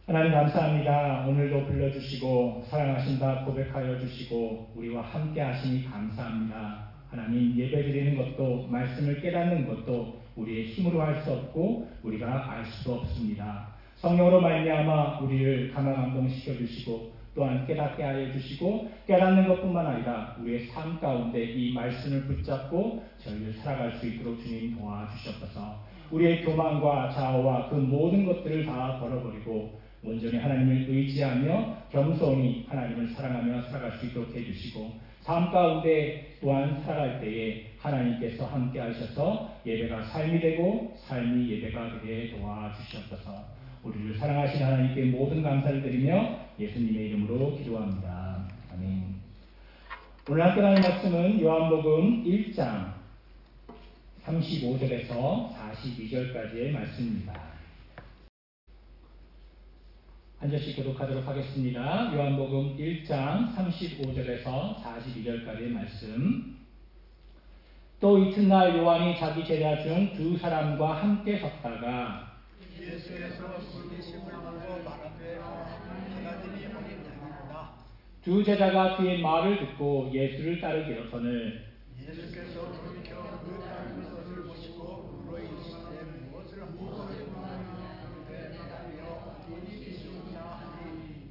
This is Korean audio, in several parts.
하나님 감사합니다. 오늘도 불러주시고 사랑하신다 고백하여 주시고 우리와 함께 하시니 감사합니다. 하나님, 예배드리는 것도 말씀을 깨닫는 것도 우리의 힘으로 할 수 없고 우리가 알 수도 없습니다. 성령으로 말미암아 우리를 감화감동시켜 주시고 또한 깨닫게 하여 주시고 깨닫는 것뿐만 아니라 우리의 삶 가운데 이 말씀을 붙잡고 저희를 살아갈 수 있도록 주님 도와주셨소서. 우리의 교만과 좌우와 그 모든 것들을 다 버려버리고 온전히 하나님을 의지하며 겸손히 하나님을 사랑하며 살아갈 수 있도록 해주시고 삶 가운데 또한 살아갈 때에 하나님께서 함께 하셔서 예배가 삶이 되고 삶이 예배가 되게 도와주시옵소서. 우리를 사랑하신 하나님께 모든 감사를 드리며 예수님의 이름으로 기도합니다. 아멘. 오늘 함께 나눌 말씀은 요한복음 1장 35절에서 42절까지의 말씀입니다. 한 절씩 교독하도록 하겠습니다. 요한복음 1장 35절에서 42절까지의 말씀. 또 이튿날 요한이 자기 제자 중 두 사람과 함께 섰다가 예수께서 술리심을 하고 말하되 하나님이 어린아이구나. 두 제자가 그의 말을 듣고 예수를 따르기로서는 예수께서 돌이켜 그 따르는 것을 보시고 물어 이르시되 무엇을 하고자 하느냐. 대답하여 어디 계시느냐 하니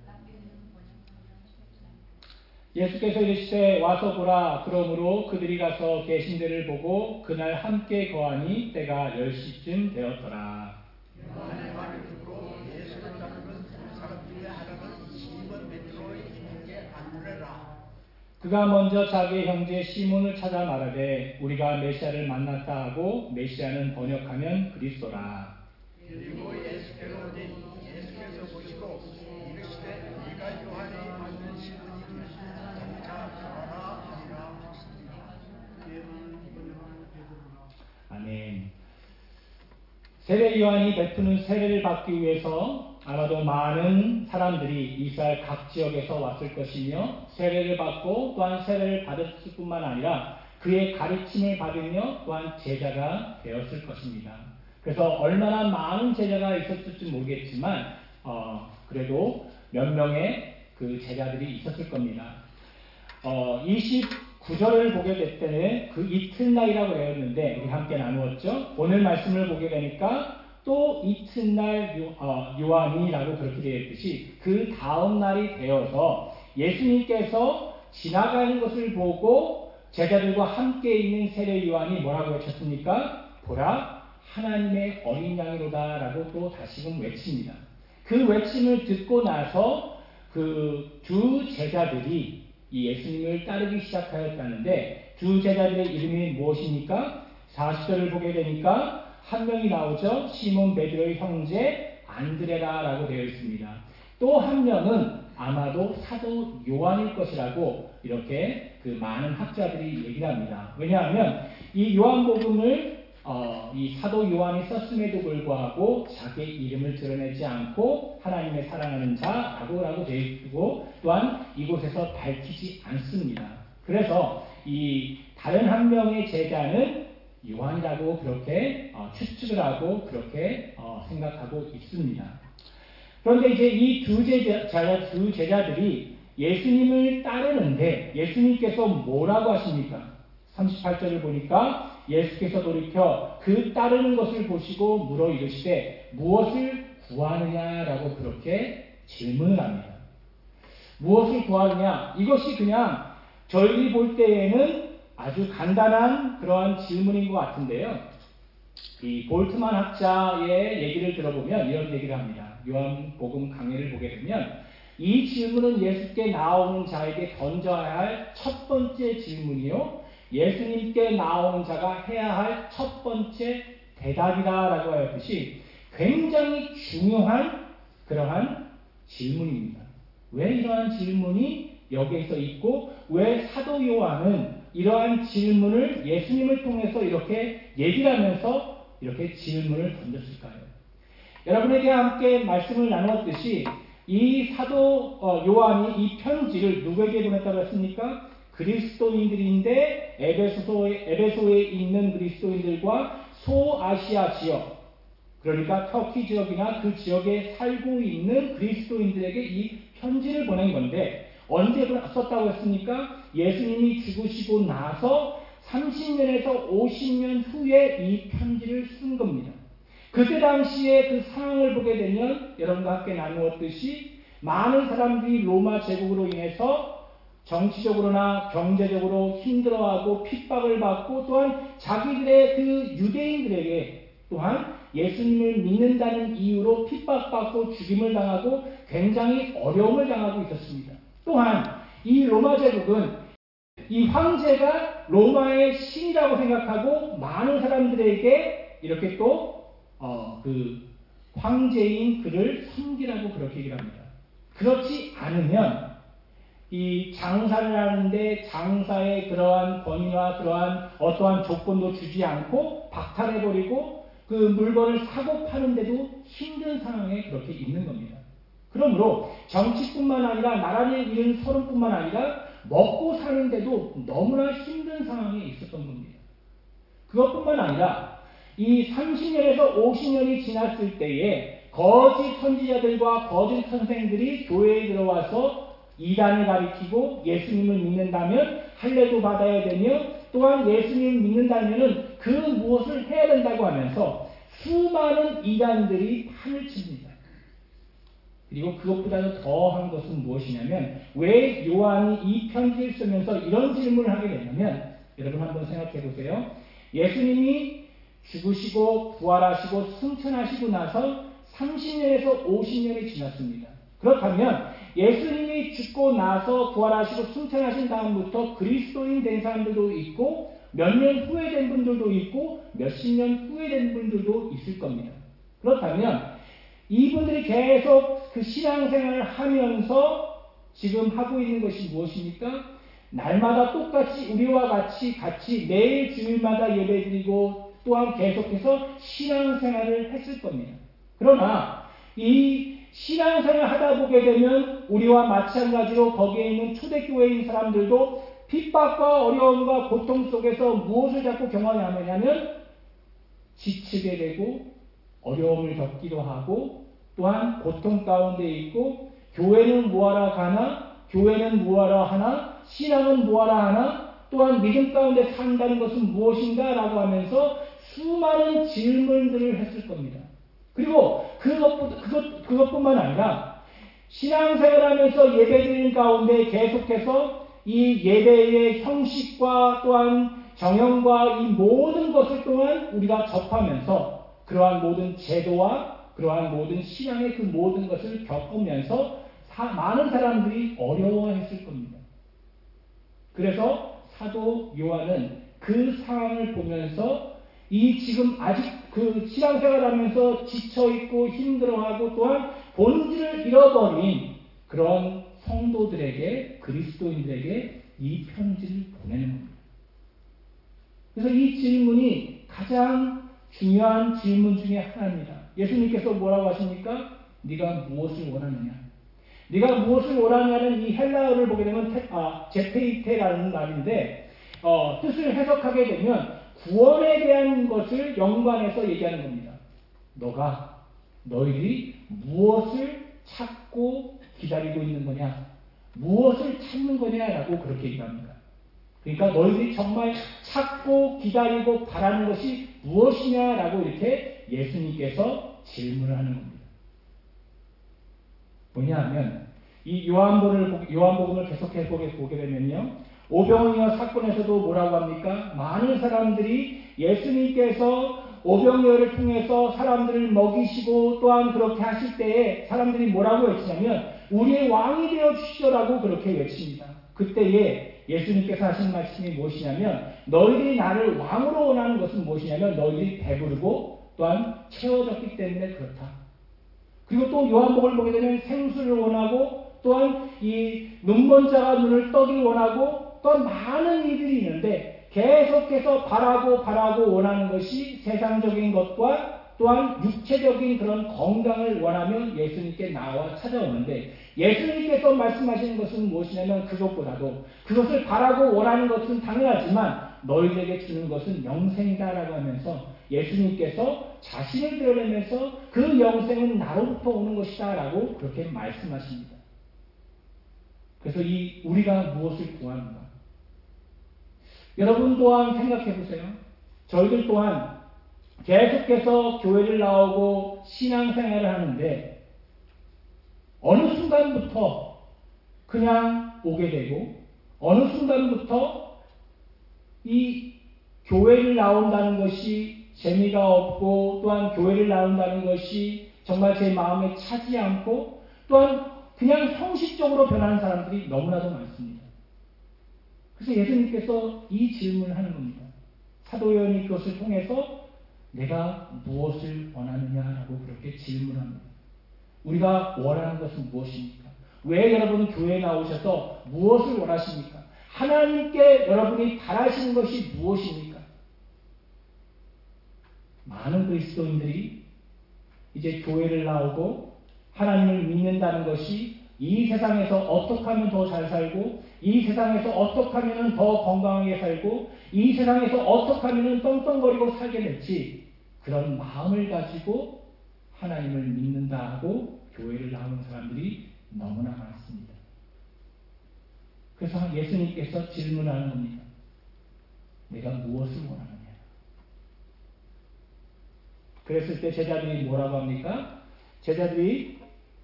예수께서 이르시되 와서 보라. 그러므로 그들이 가서 계신 데를 보고 그날 함께 거하니 때가 10시쯤 되었더라. 요한의 말을 듣고 예수를 따르는 두 사람 중에 하나는 시몬 베드로의 형제 안드레라. 그가 먼저 자기의 형제 시몬을 찾아 말하되 우리가 메시아를 만났다 하고 메시아는 번역하면 그리스도라. 그리고 예수께로 오니 예수께서 보시고 이르시되 네가 요한이 맞는 시몬이니 장차 살아라 하리라 하시니라. 아멘. 세례 요한이 베푸는 세례를 받기 위해서 아마도 많은 사람들이 이스라엘 각 지역에서 왔을 것이며 세례를 받고 또한 세례를 받았을 뿐만 아니라 그의 가르침을 받으며 또한 제자가 되었을 것입니다. 그래서 얼마나 많은 제자가 있었을지 모르겠지만 그래도 몇 명의 그 제자들이 있었을 겁니다. 29절을 보게 될 때는 그 이튿날이라고 되었는데 우리 함께 나누었죠. 오늘 말씀을 보게 되니까 또 이튿날 요한이라고 그렇게 되어 있듯이 그 다음 날이 되어서 예수님께서 지나가는 것을 보고 제자들과 함께 있는 세례 요한이 뭐라고 외쳤습니까? 보라, 하나님의 어린 양이로다 라고 또 다시금 외칩니다. 그 외침을 듣고 나서 그 두 제자들이 이 예수님을 따르기 시작하였다는데 두 제자들의 이름이 무엇입니까? 40절을 보게 되니까 한 명이 나오죠. 시몬 베드로의 형제 안드레라라고 되어 있습니다. 또 한 명은 아마도 사도 요한일 것이라고 이렇게 그 많은 학자들이 얘기를 합니다. 왜냐하면 이 요한복음을 이 사도 요한이 썼음에도 불구하고 자기의 이름을 드러내지 않고 하나님의 사랑하는 자라고 되어 있고 또한 이곳에서 밝히지 않습니다. 그래서 이 다른 한 명의 제자는 요한이라고 그렇게 추측을 하고 그렇게 생각하고 있습니다. 그런데 이제 이 두 제자들이 예수님을 따르는데 예수님께서 뭐라고 하십니까? 38절을 보니까 예수께서 돌이켜 그 따르는 것을 보시고 물어 이르시되 무엇을 구하느냐라고 그렇게 질문을 합니다. 무엇을 구하느냐? 이것이 그냥 저희들이 볼 때에는 아주 간단한 그러한 질문인 것 같은데요. 이 볼트만 학자의 얘기를 들어보면 이런 얘기를 합니다. 요한복음 강해를 보게 되면 이 질문은 예수께 나오는 자에게 던져야 할 첫 번째 질문이요. 예수님께 나오는 자가 해야 할 첫 번째 대답이다라고 하였듯이 굉장히 중요한 그러한 질문입니다. 왜 이러한 질문이 여기에서 있고 왜 사도 요한은 이러한 질문을 예수님을 통해서 이렇게 얘기를 하면서 이렇게 질문을 던졌을까요? 여러분에게 함께 말씀을 나누었듯이 이 사도 요한이 이 편지를 누구에게 보냈다고 했습니까? 그리스도인들인데 에베소에 있는 그리스도인들과 소아시아 지역 그러니까 터키 지역이나 그 지역에 살고 있는 그리스도인들에게 이 편지를 보낸 건데 언제 썼다고 했습니까? 예수님이 죽으시고 나서 30년에서 50년 후에 이 편지를 쓴 겁니다. 그때 당시에 그 상황을 보게 되면 여러분과 함께 나누었듯이 많은 사람들이 로마 제국으로 인해서 정치적으로나 경제적으로 힘들어하고 핍박을 받고 또한 자기들의 그 유대인들에게 또한 예수님을 믿는다는 이유로 핍박받고 죽임을 당하고 굉장히 어려움을 당하고 있었습니다. 또한 이 로마 제국은 이 황제가 로마의 신이라고 생각하고 많은 사람들에게 이렇게 또 그 황제인 그를 섬기라고 그렇게 얘기를 합니다. 그렇지 않으면 이 장사를 하는데 장사의 그러한 권위와 그러한 어떠한 조건도 주지 않고 박탈해버리고 그 물건을 사고 파는데도 힘든 상황에 그렇게 있는 겁니다. 그러므로 정치뿐만 아니라 나라를 잃은 서름뿐만 아니라 먹고 사는데도 너무나 힘든 상황에 있었던 겁니다. 그것뿐만 아니라 이 30년에서 50년이 지났을 때에 거짓 선지자들과 거짓 선생들이 교회에 들어와서 이단을 가리키고 예수님을 믿는다면 할례도 받아야 되며 또한 예수님을 믿는다면 그 무엇을 해야 된다고 하면서 수많은 이단들이 판을 칩니다. 그리고 그것보다도 더한 것은 무엇이냐면 왜 요한이 이 편지를 쓰면서 이런 질문을 하게 되냐면 여러분 한번 생각해 보세요. 예수님이 죽으시고 부활하시고 승천하시고 나서 30년에서 50년이 지났습니다. 그렇다면 예수님이 죽고 나서 부활하시고 승천하신 다음부터 그리스도인 된 사람들도 있고 몇 년 후에 된 분들도 있고 몇십 년 후에 된 분들도 있을 겁니다. 그렇다면 이분들이 계속 그 신앙생활을 하면서 지금 하고 있는 것이 무엇입니까? 날마다 똑같이 우리와 같이 매일 주일마다 예배드리고 또한 계속해서 신앙생활을 했을 겁니다. 그러나 이 신앙생활을 하다 보게 되면 우리와 마찬가지로 거기에 있는 초대교회인 사람들도 핍박과 어려움과 고통 속에서 무엇을 자꾸 경험하냐면 지치게 되고 어려움을 겪기도 하고 또한 고통 가운데 있고 교회는 뭐하러 가나? 교회는 뭐하러 하나? 신앙은 뭐하러 하나? 또한 믿음 가운데 산다는 것은 무엇인가? 라고 하면서 수많은 질문들을 했을 겁니다. 그리고 그것뿐만 아니라 신앙생활하면서 예배드리는 가운데 계속해서 이 예배의 형식과 또한 정형과 이 모든 것을 또한 우리가 접하면서 그러한 모든 제도와 그러한 모든 신앙의 그 모든 것을 겪으면서 많은 사람들이 어려워했을 겁니다. 그래서 사도 요한은 그 상황을 보면서 이 지금 아직 그 신앙생활하면서 지쳐있고 힘들어하고 또한 본질을 잃어버린 그런 성도들에게 그리스도인들에게 이 편지를 보내는 겁니다. 그래서 이 질문이 가장 중요한 질문 중에 하나입니다. 예수님께서 뭐라고 하십니까? 네가 무엇을 원하느냐? 네가 무엇을 원하냐는 이 헬라어를 보게 되면 제페이테라는 말인데 뜻을 해석하게 되면 구원에 대한 것을 연관해서 얘기하는 겁니다. 너희들이 무엇을 찾고 기다리고 있는 거냐? 무엇을 찾는 거냐라고 그렇게 얘기합니다. 그러니까 너희들이 정말 찾고 기다리고 바라는 것이 무엇이냐라고 이렇게 예수님께서 질문을 하는 겁니다. 뭐냐하면 이 요한복음을 계속해 보게 되면요. 오병이어 사건에서도 뭐라고 합니까? 많은 사람들이 예수님께서 오병이어를 통해서 사람들을 먹이시고 또한 그렇게 하실 때에 사람들이 뭐라고 외치냐면 우리의 왕이 되어 주시오라고 그렇게 외칩니다. 그때에 예수님께서 하신 말씀이 무엇이냐면 너희들이 나를 왕으로 원하는 것은 무엇이냐면 너희들이 배부르고 또한 채워졌기 때문에 그렇다. 그리고 또 요한복음을 보게 되면 생수를 원하고 또한 이 눈먼 자가 눈을 떠기 원하고 또한 많은 이들이 있는데 계속해서 바라고 원하는 것이 세상적인 것과 또한 육체적인 그런 건강을 원하며 예수님께 나와 찾아오는데 예수님께서 말씀하시는 것은 무엇이냐면 그것보다도 그것을 바라고 원하는 것은 당연하지만 너희에게 주는 것은 영생이다라고 하면서 예수님께서 자신을 드러내면서 그 영생은 나로부터 오는 것이다 라고 그렇게 말씀하십니다. 그래서 우리가 무엇을 구하는가? 여러분 또한 생각해 보세요. 저희들 또한 계속해서 교회를 나오고 신앙생활을 하는데 어느 순간부터 그냥 오게 되고 어느 순간부터 이 교회를 나온다는 것이 재미가 없고 또한 교회를 나온다는 것이 정말 제 마음에 차지 않고 또한 그냥 형식적으로 변하는 사람들이 너무나도 많습니다. 그래서 예수님께서 이 질문을 하는 겁니다. 사도 요한이 그것을 통해서 내가 무엇을 원하느냐라고 그렇게 질문합니다. 우리가 원하는 것은 무엇입니까? 왜 여러분 교회에 나오셔서 무엇을 원하십니까? 하나님께 여러분이 바라시는 것이 무엇입니까? 많은 그리스도인들이 이제 교회를 나오고 하나님을 믿는다는 것이 이 세상에서 어떻게 하면 더 잘 살고 이 세상에서 어떻게 하면 더 건강하게 살고 이 세상에서 어떻게 하면 떵떵거리고 살게 될지 그런 마음을 가지고 하나님을 믿는다 하고 교회를 나오는 사람들이 너무나 많습니다. 그래서 예수님께서 질문하는 겁니다. 내가 무엇을 원하느냐? 그랬을 때 제자들이 뭐라고 합니까? 제자들이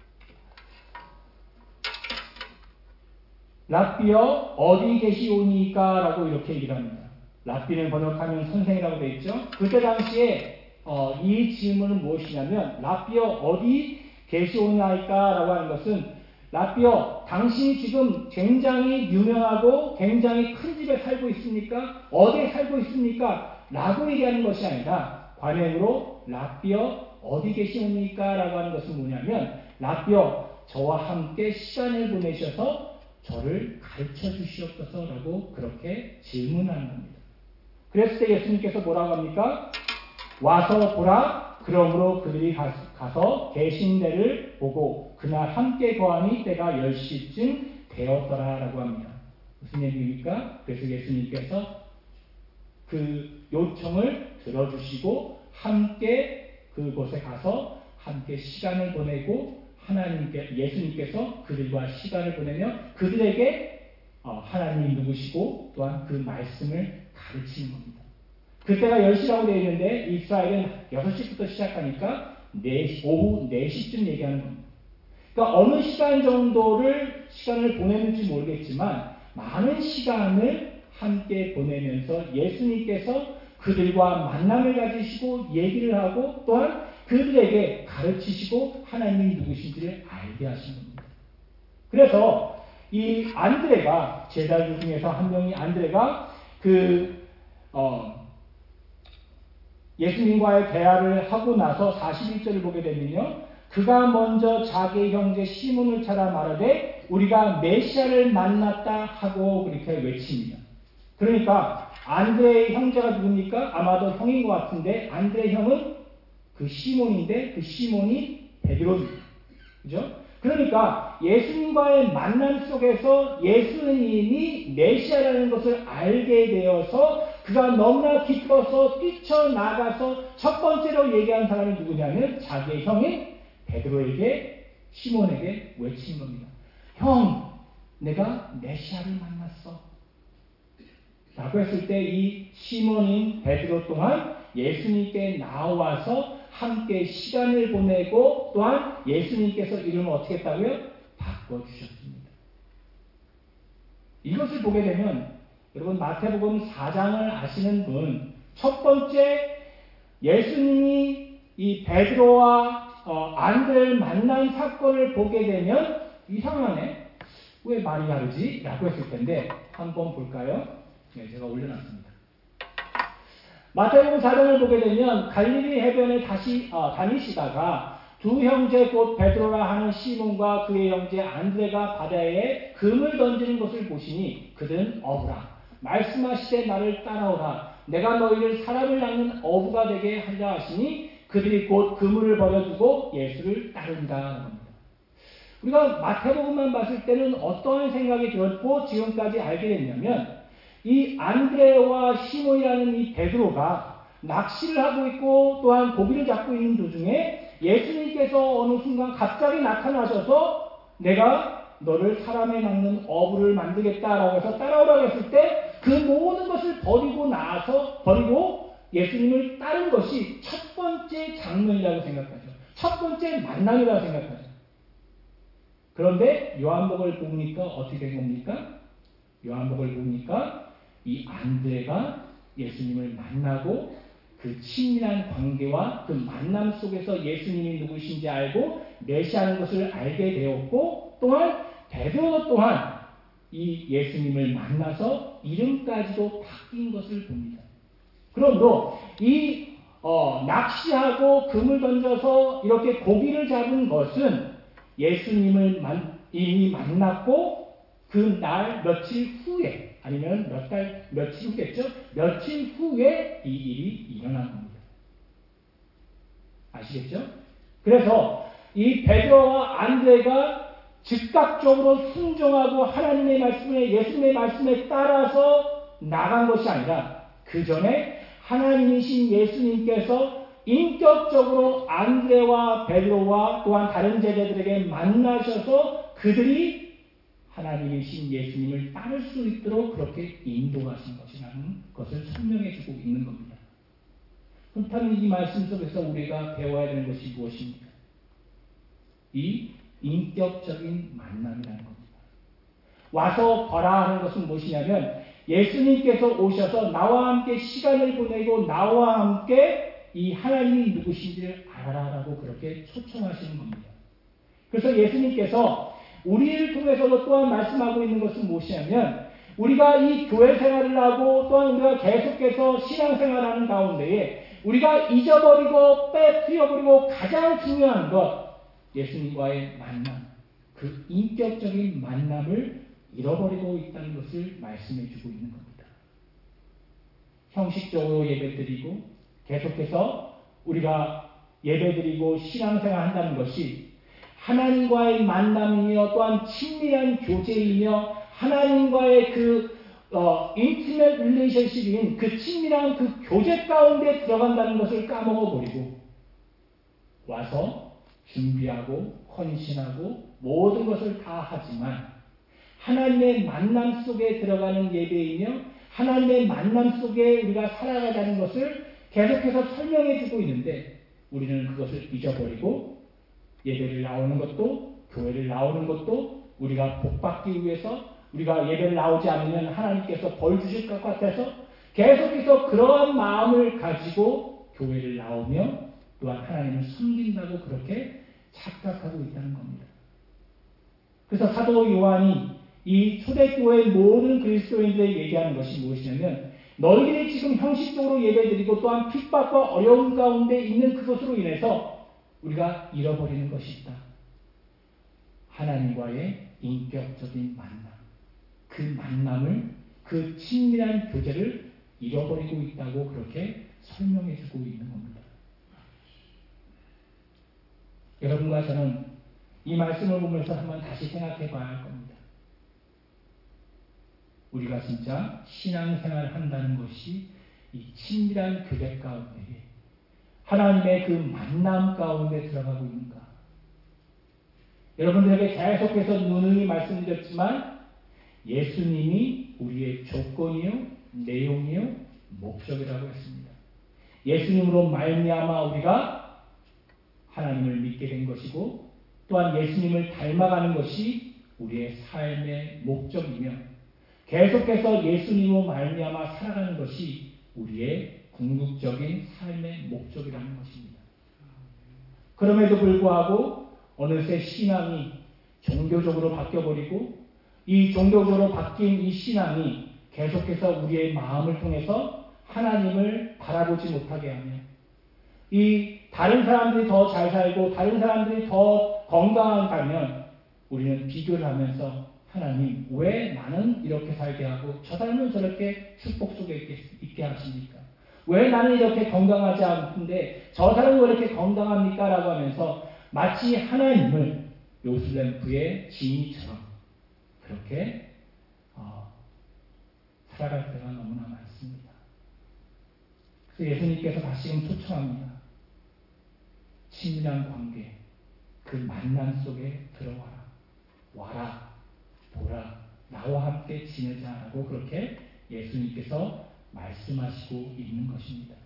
랍비여 어디 계시오니까? 라고 이렇게 얘기를 합니다. 랍비는 번역하면 선생이라고 되어 있죠. 그때 당시에 이 질문은 무엇이냐면 랍비여 어디 계시오니까? 라고 하는 것은 랍비여 당신이 지금 굉장히 유명하고 굉장히 큰 집에 살고 있습니까? 어디에 살고 있습니까? 라고 얘기하는 것이 아니라 관행으로 랍비여 어디 계시옵니까? 라고 하는 것은 뭐냐면 랍비여 저와 함께 시간을 보내셔서 저를 가르쳐 주시옵소서 라고 그렇게 질문하는 겁니다. 그랬을 때 예수님께서 뭐라고 합니까? 와서 보라. 그러므로 그들이 가서 계신 데를 보고 그날 함께 거하니 때가 10시쯤 되었더라 라고 합니다. 무슨 얘기입니까? 그래서 예수님께서 그 요청을 들어주시고 함께 그곳에 가서 함께 시간을 보내고 예수님께서 그들과 시간을 보내며 그들에게 하나님이 누구시고 또한 그 말씀을 가르치는 겁니다. 그때가 10시라고 되어 있는데 이스라엘은 6시부터 시작하니까 오후 4시쯤 얘기하는 겁니다. 그러니까 어느 시간 정도를 시간을 보내는지 모르겠지만 많은 시간을 함께 보내면서 예수님께서 그들과 만남을 가지시고 얘기를 하고 또한 그들에게 가르치시고 하나님이 누구신지를 알게 하신 겁니다. 그래서 이 안드레가 제자들 중에서 한 명이 안드레가 예수님과의 대화를 하고 나서 41절을 보게 되면요. 그가 먼저 자기 형제 시몬을 찾아 말하되 우리가 메시아를 만났다 하고 그렇게 외칩니다. 그러니까 안드레의 형제가 누굽니까? 아마도 형인 것 같은데 안드레 형은 그 시몬인데 그 시몬이 베드로입니다. 그죠? 그러니까 예수님과의 만남 속에서 예수님이 메시아라는 것을 알게 되어서 그가 너무나 기뻐서 뛰쳐나가서 첫 번째로 얘기한 사람이 누구냐면 자기의 형인 베드로에게 시몬에게 외친 겁니다. 형, 내가 메시아를 만났어. 라고 했을 때 이 시몬인 베드로 또한 예수님께 나와서 함께 시간을 보내고 또한 예수님께서 이름을 어떻게 했다고요? 바꿔주셨습니다. 이것을 보게 되면 여러분 마태복음 4장을 아시는 분 첫 번째 예수님이 이 베드로와 안드레를 만난 사건을 보게 되면 이상하네. 왜 말이 다르지? 라고 했을 텐데 한번 볼까요? 네, 제가 올려놨습니다. 마태복음 4장을 보게 되면 갈릴리 해변에 다니시다가 두 형제 곧 베드로라 하는 시몬과 그의 형제 안드레가 바다에 금을 던지는 것을 보시니 그들은 어부라. 말씀하시되 나를 따라오라. 내가 너희를 사람을 낚는 어부가 되게 하려 하시니 그들이 곧 그물을 버려두고 예수를 따른다. 우리가 마태복음만 봤을 때는 어떠한 생각이 들었고 지금까지 알게 됐냐면 이 안드레와 시몬이라는 이 베드로가 낚시를 하고 있고 또한 고기를 잡고 있는 도중에 예수님께서 어느 순간 갑자기 나타나셔서 내가 너를 사람에 낚는 어부를 만들겠다라고 해서 따라오라고 했을 때 그 모든 것을 버리고 예수님을 따른 것이 첫 번째 장면이라고 생각하죠. 첫 번째 만남이라고 생각하죠. 그런데 요한복음을 보니까 어떻게 된 겁니까? 요한복음을 보니까 이 안드레가 예수님을 만나고 그 친밀한 관계와 그 만남 속에서 예수님이 누구신지 알고 메시아라는 것을 알게 되었고 또한 베드로 또한 이 예수님을 만나서 이름까지도 바뀐 것을 봅니다. 그러므로 이 낚시하고 금을 던져서 이렇게 고기를 잡은 것은 예수님을 이미 만났고 그 날 며칠 후에 아니면 며칠 후겠죠? 며칠 후에 이 일이 일어난 겁니다. 아시겠죠? 그래서 이 베드로와 안드레가 즉각적으로 순종하고 하나님의 말씀에 예수님의 말씀에 따라서 나간 것이 아니라 그 전에 하나님이신 예수님께서 인격적으로 안드레와 베드로와 또한 다른 제자들에게 만나셔서 그들이 하나님이신 예수님을 따를 수 있도록 그렇게 인도하신 것이라는 것을 설명해 주고 있는 겁니다. 그렇다면 이 말씀 속에서 우리가 배워야 되는 것이 무엇입니까? 이 인격적인 만남이라는 겁니다. 와서 봐라 하는 것은 무엇이냐면 예수님께서 오셔서 나와 함께 시간을 보내고 나와 함께 이 하나님이 누구신지를 알아라라고 그렇게 초청하시는 겁니다. 그래서 예수님께서 우리를 통해서도 또한 말씀하고 있는 것은 무엇이냐면 우리가 이 교회 생활을 하고 또한 우리가 계속해서 신앙생활하는 가운데에 우리가 잊어버리고 빼뜨려버리고 가장 중요한 것 예수님과의 만남, 그 인격적인 만남을 잃어버리고 있다는 것을 말씀해 주고 있는 겁니다. 형식적으로 예배드리고 계속해서 우리가 예배드리고 신앙생활 한다는 것이 하나님과의 만남이며 또한 친밀한 교제이며 하나님과의 그 intimate relationship인 그 친밀한 그 교제 가운데 들어간다는 것을 까먹어버리고 와서 준비하고 헌신하고 모든 것을 다 하지만 하나님의 만남 속에 들어가는 예배이며 하나님의 만남 속에 우리가 살아가자는 것을 계속해서 설명해 주고 있는데 우리는 그것을 잊어버리고 예배를 나오는 것도 교회를 나오는 것도 우리가 복받기 위해서 우리가 예배를 나오지 않으면 하나님께서 벌 주실 것 같아서 계속해서 그러한 마음을 가지고 교회를 나오며 또한 하나님을 섬긴다고 그렇게 착각하고 있다는 겁니다. 그래서 사도 요한이 이 초대교회의 모든 그리스도인들에게 얘기하는 것이 무엇이냐면 너희들이 지금 형식적으로 예배드리고 또한 핍박과 어려움 가운데 있는 그것으로 인해서 우리가 잃어버리는 것이 있다. 하나님과의 인격적인 만남, 그 만남을 그 친밀한 교제를 잃어버리고 있다고 그렇게 설명해 주고 있는 겁니다. 여러분과 저는 이 말씀을 보면서 한번 다시 생각해 봐야 할 겁니다. 우리가 진짜 신앙생활을 한다는 것이 이 친밀한 교제 가운데 하나님의 그 만남 가운데 들어가고 있는가? 여러분들에게 계속해서 누누이 말씀드렸지만 예수님이 우리의 조건이요, 내용이요, 목적이라고 했습니다. 예수님으로 말미암아 우리가 하나님을 믿게 된 것이고 또한 예수님을 닮아가는 것이 우리의 삶의 목적이며 계속해서 예수님으로 말미암아 살아가는 것이 우리의 궁극적인 삶의 목적이라는 것입니다. 그럼에도 불구하고 어느새 신앙이 종교적으로 바뀌어버리고 이 종교적으로 바뀐 이 신앙이 계속해서 우리의 마음을 통해서 하나님을 바라보지 못하게 하며 이 다른 사람들이 더 잘 살고 다른 사람들이 더 건강하다면 우리는 비교를 하면서 하나님 왜 나는 이렇게 살게 하고 저 사람은 저렇게 축복 속에 있게 하십니까? 왜 나는 이렇게 건강하지 않는데 저 사람은 왜 이렇게 건강합니까? 라고 하면서 마치 하나님을 요술램프의 지니처럼 그렇게 살아갈 때가 너무나 많습니다. 그래서 예수님께서 다시금 초청합니다. 친밀한 관계, 그 만남 속에 들어와라. 와라, 보라, 나와 함께 지내자라고 그렇게 예수님께서 말씀하시고 있는 것입니다.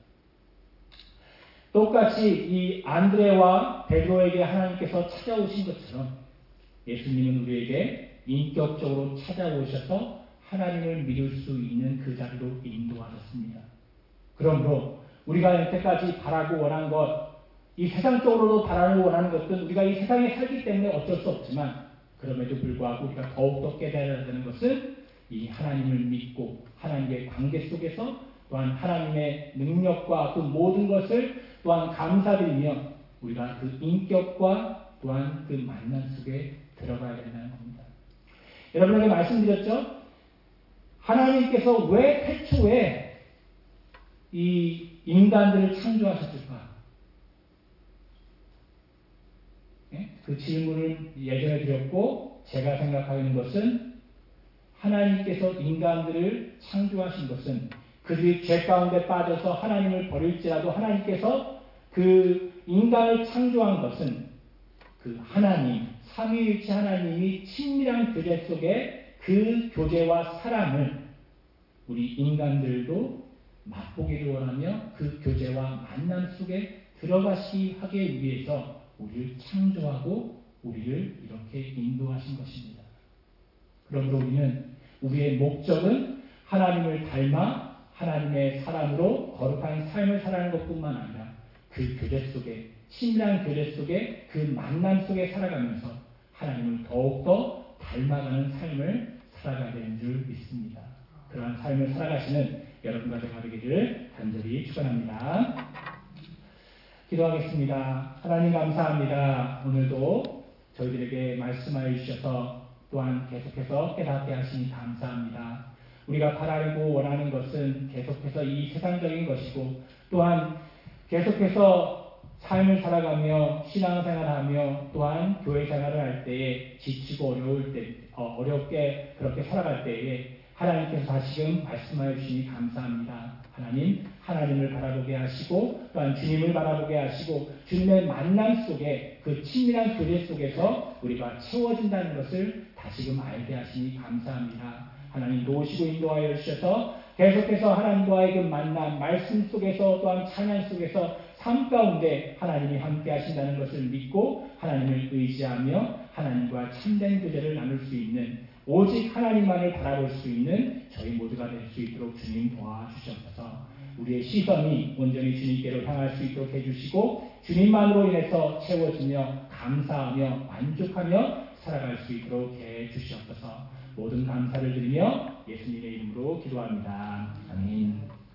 똑같이 이 안드레와 베드로에게 하나님께서 찾아오신 것처럼 예수님은 우리에게 인격적으로 찾아오셔서 하나님을 믿을 수 있는 그 자리로 인도하셨습니다. 그러므로 우리가 여태까지 바라고 원한 것, 이 세상적으로도 바라고 원하는 것은 우리가 이 세상에 살기 때문에 어쩔 수 없지만 그럼에도 불구하고 우리가 더욱더 깨달아야 되는 것은 이 하나님을 믿고 하나님의 관계 속에서 또한 하나님의 능력과 그 모든 것을 또한 감사드리며 우리가 그 인격과 또한 그 만남 속에 들어가야 된다는 겁니다. 여러분에게 말씀드렸죠? 하나님께서 왜 태초에 이 인간들을 창조하셨을까? 그 질문을 예전에 드렸고 제가 생각하고 있는 것은 하나님께서 인간들을 창조하신 것은 그들이 죄 가운데 빠져서 하나님을 버릴지라도 하나님께서 그 인간을 창조한 것은 그 하나님, 삼위일체 하나님이 친밀한 교제 속에 그 교제와 사랑을 우리 인간들도 맛보기를 원하며 그 교제와 만남 속에 들어가시기 하기 위해서 우리를 창조하고 우리를 이렇게 인도하신 것입니다. 그러므로 우리는 우리의 목적은 하나님을 닮아 하나님의 사람으로 거룩한 삶을 살아가는 것뿐만 아니라 그 교제 속에 친밀한 교제 속에 그 만남 속에 살아가면서 하나님을 더욱더 닮아가는 삶을 살아가야 되는 줄 믿습니다. 그러한 삶을 살아가시는 여러분과 제가 되기를 간절히 축원합니다. 기도하겠습니다. 하나님 감사합니다. 오늘도 저희들에게 말씀하여 주셔서 또한 계속해서 깨닫게 하시니 감사합니다. 우리가 바라고 원하는 것은 계속해서 이 세상적인 것이고 또한 계속해서 삶을 살아가며 신앙생활하며 또한 교회생활을 할 때에 지치고 어려울 때 어렵게 그렇게 살아갈 때에 하나님께서 다시금 말씀하여 주시니 감사합니다. 하나님, 하나님을 바라보게 하시고 또한 주님을 바라보게 하시고 주님의 만남 속에 그 친밀한 교제 속에서 우리가 채워진다는 것을 다시금 알게 하시니 감사합니다. 하나님 도우시고 인도하여 주셔서 계속해서 하나님과의 그 만남, 말씀 속에서 또한 찬양 속에서 삶 가운데 하나님이 함께 하신다는 것을 믿고 하나님을 의지하며 하나님과 참된 교제를 나눌 수 있는 오직 하나님만을 바라볼 수 있는 저희 모두가 될 수 있도록 주님 도와주셔서 우리의 시선이 온전히 주님께로 향할 수 있도록 해주시고 주님만으로 인해서 채워지며 감사하며 만족하며 살아갈 수 있도록 해주시옵소서. 모든 감사를 드리며 예수님의 이름으로 기도합니다. 아멘.